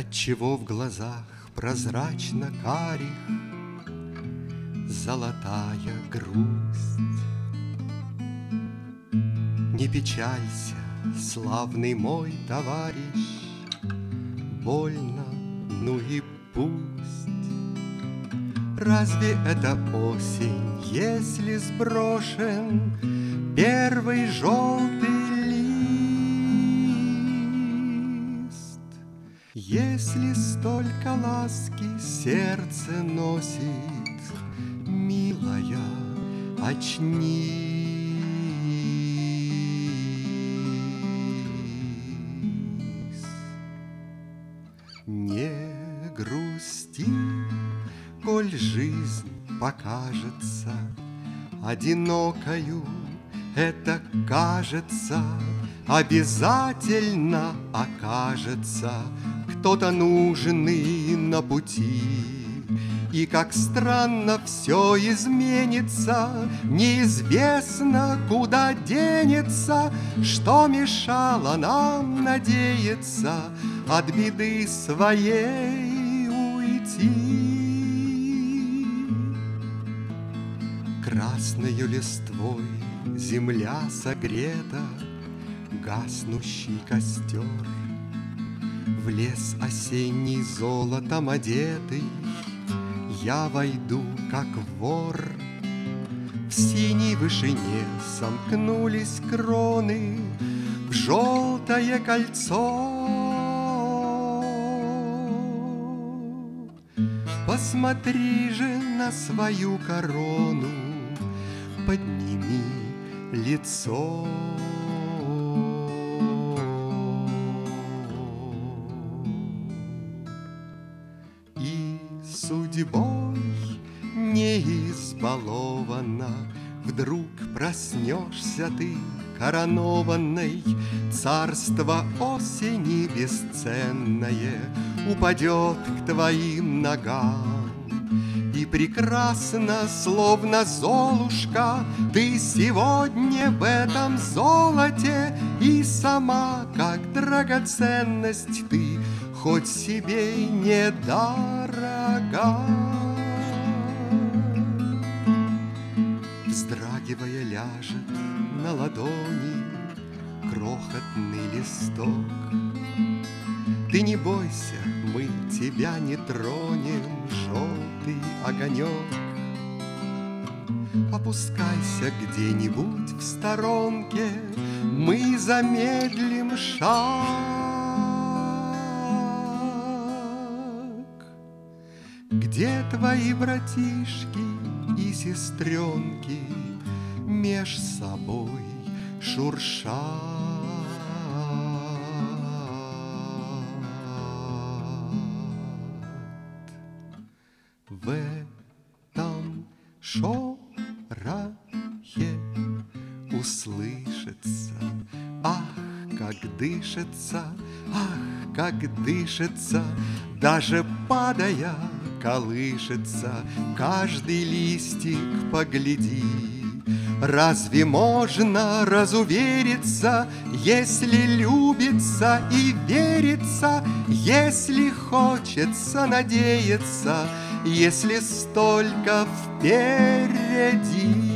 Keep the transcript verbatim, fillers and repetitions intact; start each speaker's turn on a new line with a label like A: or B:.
A: Отчего в глазах прозрачно карих золотая грусть? Не печалься, славный мой товарищ, больно, ну и пусть. Разве это осень, если сброшен первый желтый лист? Если столько ласки сердце носит, милая, очнись. Не грусти, коль жизнь покажется одинокою, это кажется, обязательно окажется кто-то нужный на пути. И как странно все изменится, неизвестно, куда денется, что мешало нам надеяться от беды своей уйти. Красною листвой земля согрета, гаснущий костер. В лес осенний золотом одетый я войду, как вор. В синей вышине сомкнулись кроны в желтое кольцо. Посмотри же на свою корону, подними лицо. И судьбой не избалована, вдруг проснешься ты коронованной, царство осени бесценное упадет к твоим ногам. И прекрасно, словно Золушка, ты сегодня в этом золоте, и сама, как драгоценность, ты хоть себе и недорога. Вздрагивая ляжет на ладони крохотный листок. Ты не бойся, мы тебя не тронем, желтый огонек. Опускайся где-нибудь в сторонке, мы замедлим шаг. Где твои братишки и сестренки меж собой шуршат? В этом шорохе услышится, ах, как дышится, ах, как дышится, даже падая колышется каждый листик, погляди. Разве можно разувериться, если любится и верится, если хочется надеяться, если столько впереди?